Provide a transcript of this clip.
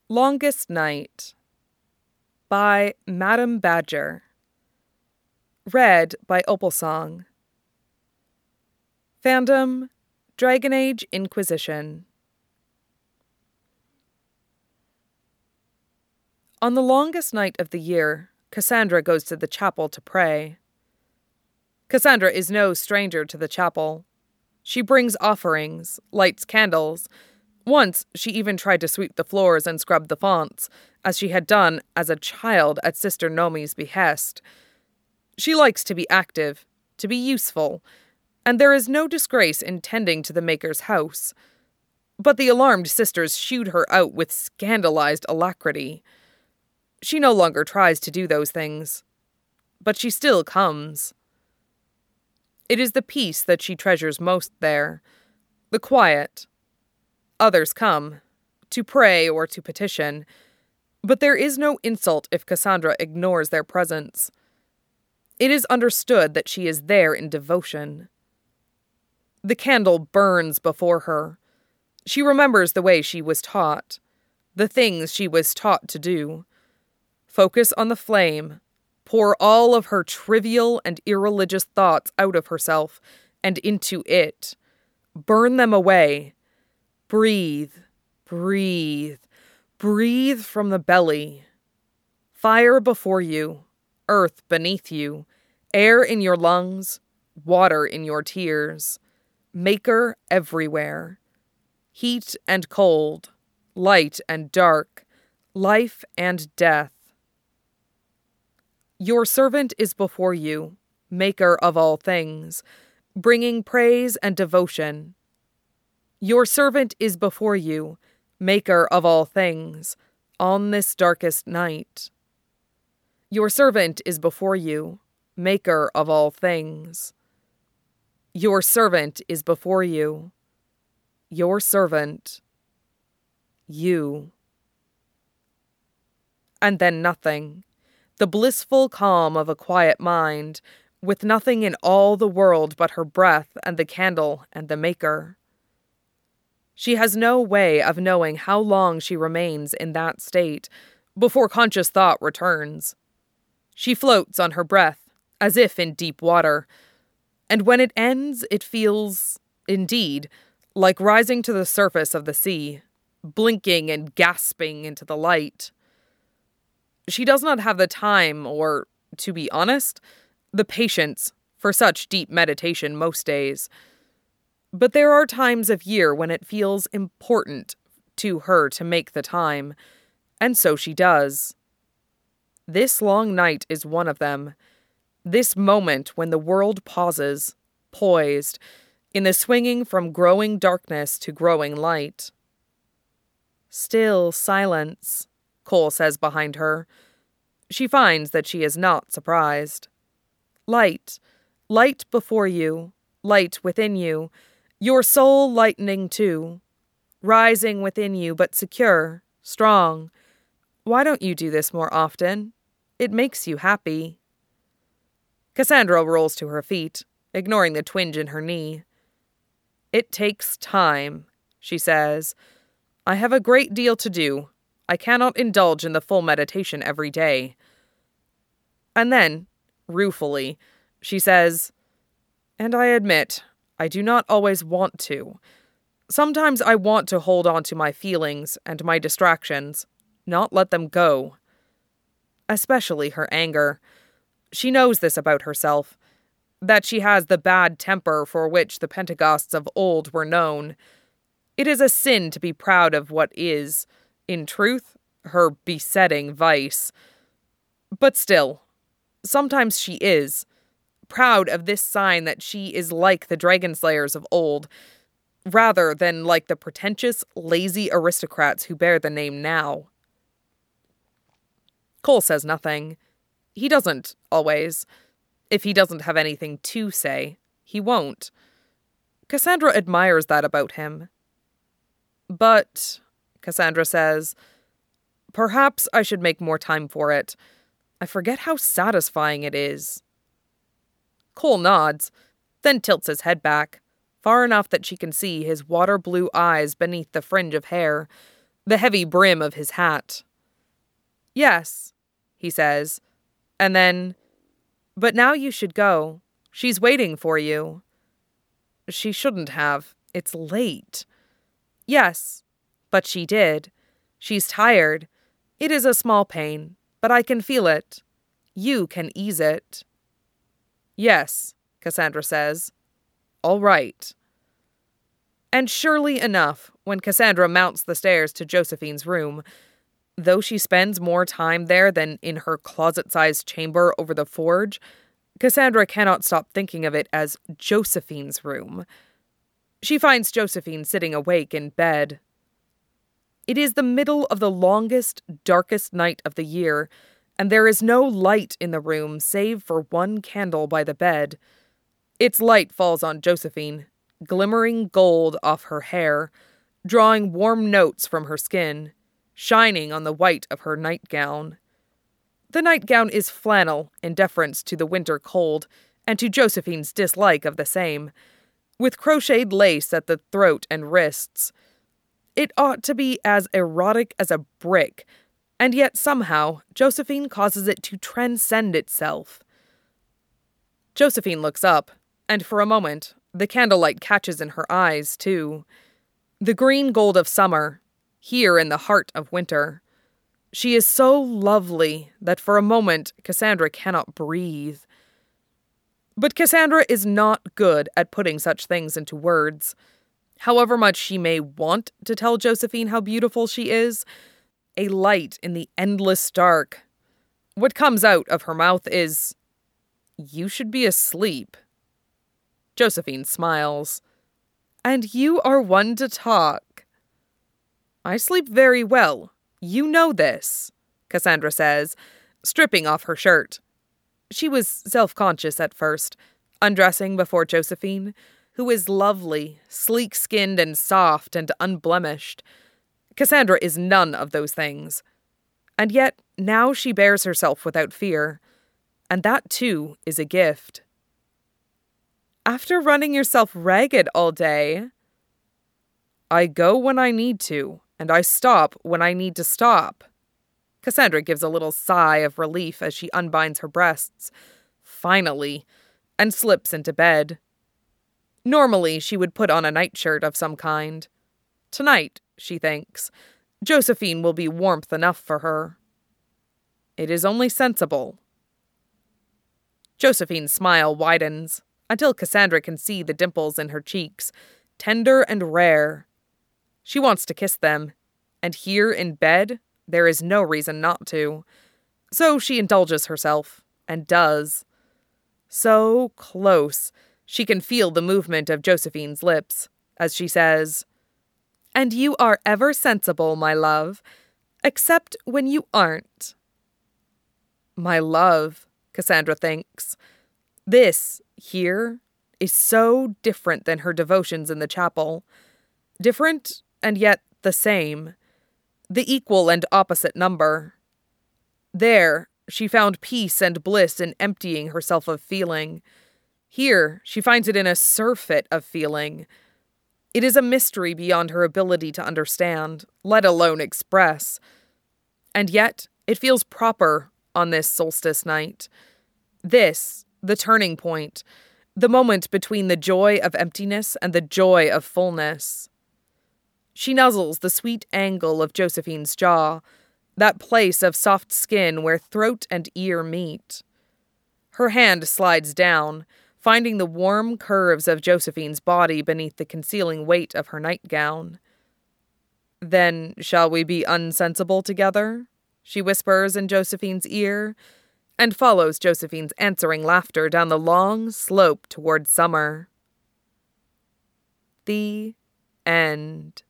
Longest Night by Madame Badger. Read by Opalsong. Fandom, Dragon Age Inquisition. On the longest night of the year, Cassandra goes to the chapel to pray. Cassandra is no stranger to the chapel. She brings offerings, lights candles. Once, she even tried to sweep the floors and scrub the fonts, as she had done as a child at Sister Nomi's behest. She likes to be active, to be useful, and there is no disgrace in tending to the Maker's house. But the alarmed sisters shooed her out with scandalized alacrity. She no longer tries to do those things, but she still comes. It is the peace that she treasures most there, the quiet. Others come, to pray or to petition, but there is no insult if Cassandra ignores their presence. It is understood that she is there in devotion. The candle burns before her. She remembers the way she was taught, the things she was taught to do. Focus on the flame, pour all of her trivial and irreligious thoughts out of herself and into it. Burn them away. Breathe, breathe, breathe from the belly. Fire before you, earth beneath you, air in your lungs, water in your tears. Maker everywhere. Heat and cold, light and dark, life and death. Your servant is before you, Maker of all things, bringing praise and devotion. Your servant is before you, Maker of all things, on this darkest night. Your servant is before you, Maker of all things. Your servant is before you. Your servant. You. And then nothing. The blissful calm of a quiet mind, with nothing in all the world but her breath and the candle and the Maker. She has no way of knowing how long she remains in that state before conscious thought returns. She floats on her breath, as if in deep water, and when it ends, it feels, indeed, like rising to the surface of the sea, blinking and gasping into the light. She does not have the time or, to be honest, the patience for such deep meditation most days. But there are times of year when it feels important to her to make the time, and so she does. This long night is one of them. This moment when the world pauses, poised, in the swinging from growing darkness to growing light. Still silence, Cole says behind her. She finds that she is not surprised. Light, light before you, light within you, your soul lightening too, rising within you but secure, strong. Why don't you do this more often? It makes you happy. Cassandra rolls to her feet, ignoring the twinge in her knee. It takes time, she says. I have a great deal to do. I cannot indulge in the full meditation every day. And then, ruefully, she says, and I admit, I do not always want to. Sometimes I want to hold on to my feelings and my distractions, not let them go. Especially her anger. She knows this about herself, that she has the bad temper for which the Pentagosts of old were known. It is a sin to be proud of what is, in truth, her besetting vice. But still, sometimes she is, proud of this sign that she is like the dragon slayers of old, rather than like the pretentious, lazy aristocrats who bear the name now. Cole says nothing. He doesn't, always. If he doesn't have anything to say, he won't. Cassandra admires that about him. But, Cassandra says, perhaps I should make more time for it. I forget how satisfying it is. Cole nods, then tilts his head back, far enough that she can see his water-blue eyes beneath the fringe of hair, the heavy brim of his hat. "Yes," he says, and then, "But now you should go. She's waiting for you." She shouldn't have. It's late. Yes, but she did. She's tired. It is a small pain, but I can feel it. You can ease it. "Yes," Cassandra says. "All right." And surely enough, when Cassandra mounts the stairs to Josephine's room, though she spends more time there than in her closet-sized chamber over the forge, Cassandra cannot stop thinking of it as Josephine's room. She finds Josephine sitting awake in bed. It is the middle of the longest, darkest night of the year, and there is no light in the room save for one candle by the bed. Its light falls on Josephine, glimmering gold off her hair, drawing warm notes from her skin, shining on the white of her nightgown. The nightgown is flannel in deference to the winter cold and to Josephine's dislike of the same, with crocheted lace at the throat and wrists. It ought to be as erotic as a brick, and yet somehow Josephine causes it to transcend itself. Josephine looks up, and for a moment the candlelight catches in her eyes, too. The green gold of summer, here in the heart of winter. She is so lovely that for a moment Cassandra cannot breathe. But Cassandra is not good at putting such things into words. However much she may want to tell Josephine how beautiful she is, a light in the endless dark, what comes out of her mouth is, "You should be asleep." Josephine smiles. "And you are one to talk." "I sleep very well. You know this," Cassandra says, stripping off her shirt. She was self-conscious at first, undressing before Josephine, who is lovely, sleek-skinned and soft and unblemished. Cassandra is none of those things. And yet, now she bears herself without fear. And that, too, is a gift. "After running yourself ragged all day." "I go when I need to, and I stop when I need to stop." Cassandra gives a little sigh of relief as she unbinds her breasts. Finally, and slips into bed. Normally, she would put on a nightshirt of some kind. Tonight, she thinks, Josephine will be warmth enough for her. It is only sensible. Josephine's smile widens until Cassandra can see the dimples in her cheeks, tender and rare. She wants to kiss them, and here in bed, there is no reason not to. So she indulges herself, and does. So close, she can feel the movement of Josephine's lips, as she says, "And you are ever sensible, my love, except when you aren't." My love, Cassandra thinks. This, here, is so different than her devotions in the chapel. Different, and yet the same. The equal and opposite number. There, she found peace and bliss in emptying herself of feeling. Here, she finds it in a surfeit of feeling. It is a mystery beyond her ability to understand, let alone express. And yet, it feels proper on this solstice night. This, the turning point, the moment between the joy of emptiness and the joy of fullness. She nuzzles the sweet angle of Josephine's jaw, that place of soft skin where throat and ear meet. Her hand slides down, finding the warm curves of Josephine's body beneath the concealing weight of her nightgown. "Then shall we be unsensible together?" she whispers in Josephine's ear, and follows Josephine's answering laughter down the long slope toward summer. The end.